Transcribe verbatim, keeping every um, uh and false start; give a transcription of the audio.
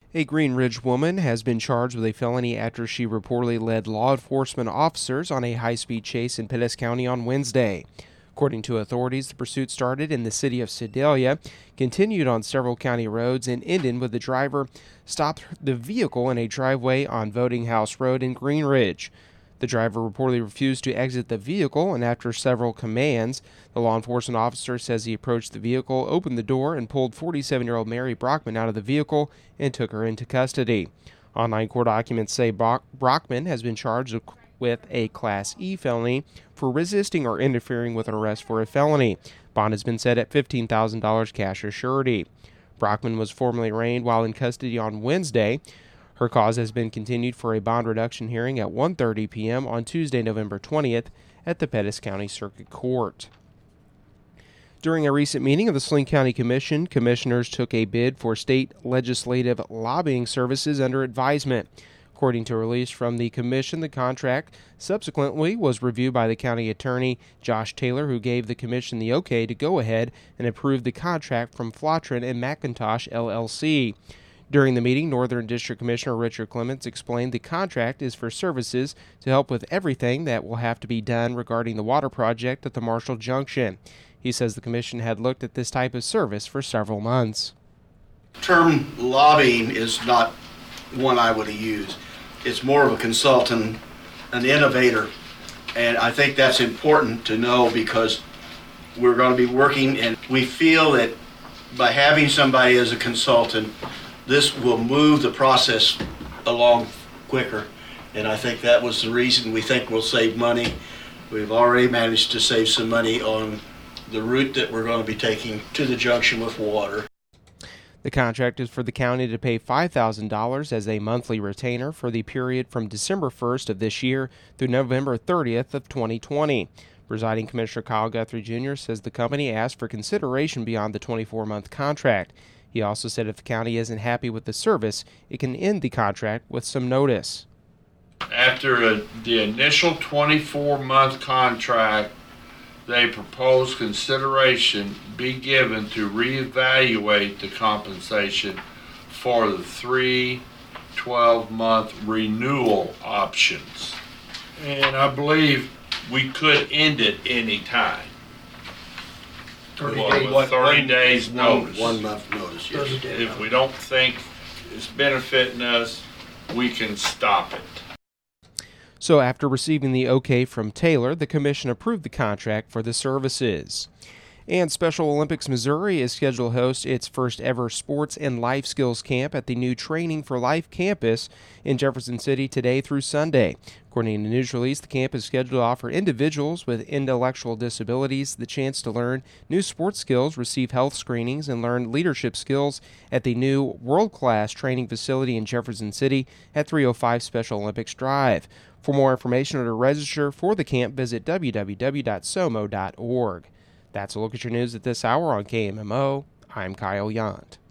A Green Ridge woman has been charged with a felony after she reportedly led law enforcement officers on a high-speed chase in Pettis County on Wednesday. According to authorities, the pursuit started in the city of Sedalia, continued on several county roads, and ended with the driver stopped the vehicle in a driveway on Voting House Road in Green Ridge. The driver reportedly refused to exit the vehicle, and after several commands, the law enforcement officer says he approached the vehicle, opened the door, and pulled forty-seven-year-old Mary Brockman out of the vehicle and took her into custody. Online court documents say Brock- Brockman has been charged with a Class E felony for resisting or interfering with an arrest for a felony. Bond has been set at fifteen thousand dollars cash or surety. Brockman was formally arraigned while in custody on Wednesday. Her cause has been continued for a bond reduction hearing at one thirty p.m. on Tuesday, November twentieth at the Pettis County Circuit Court. During a recent meeting of the Saline County Commission, commissioners took a bid for state legislative lobbying services under advisement. According to a release from the commission, the contract subsequently was reviewed by the county attorney, Josh Taylor, who gave the commission the okay to go ahead and approve the contract from Flotran and McIntosh, L L C. During the meeting, Northern District Commissioner Richard Clements explained the contract is for services to help with everything that will have to be done regarding the water project at the Marshall Junction. He says the commission had looked at this type of service for several months. The term lobbying is not one I would use. It's more of a consultant, an innovator, and I think that's important to know because we're going to be working, and we feel that by having somebody as a consultant, this will move the process along quicker, and I think that was the reason we think we'll save money. We've already managed to save some money on the route that we're going to be taking to the junction with water. The contract is for the county to pay five thousand dollars as a monthly retainer for the period from December first of this year through November thirtieth of twenty twenty. Presiding Commissioner Kyle Guthrie Junior says the company asked for consideration beyond the twenty-four month contract. He also said if the county isn't happy with the service, it can end the contract with some notice. After a, the initial twenty-four month contract, they propose consideration be given to reevaluate the compensation for the three twelve month renewal options. And I believe we could end it any time. thirty Well, days. with thirty days One, notice. one month notice, yes. thirty days. If we don't think it's benefiting us, we can stop it. So after receiving the okay from Taylor, the commission approved the contract for the services. And Special Olympics Missouri is scheduled to host its first ever sports and life skills camp at the new Training for Life campus in Jefferson City today through Sunday. According to a news release, the camp is scheduled to offer individuals with intellectual disabilities the chance to learn new sports skills, receive health screenings, and learn leadership skills at the new world-class training facility in Jefferson City at three oh five Special Olympics Drive. For more information or to register for the camp, visit w w w dot s o m o dot org. That's a look at your news at this hour on K M M O. I'm Kyle Yount.